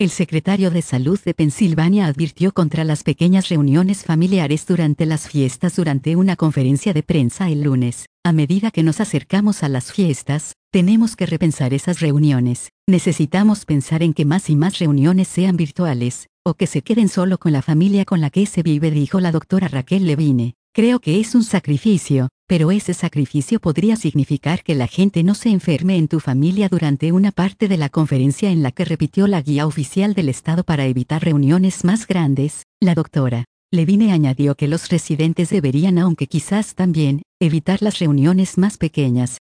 El secretario de Salud de Pensilvania advirtió contra las pequeñas reuniones familiares durante las fiestas durante una conferencia de prensa el lunes. A medida que nos acercamos a las fiestas, tenemos que repensar esas reuniones. Necesitamos pensar en que más y más reuniones sean virtuales, o que se queden solo con la familia con la que se vive, dijo la doctora Raquel Levine. Creo que es un sacrificio, pero ese sacrificio podría significar que la gente no se enferme en tu familia durante una parte de la conferencia en la que repitió la guía oficial del estado para evitar reuniones más grandes. La doctora Levine añadió que los residentes deberían, aunque quizás también, evitar las reuniones más pequeñas.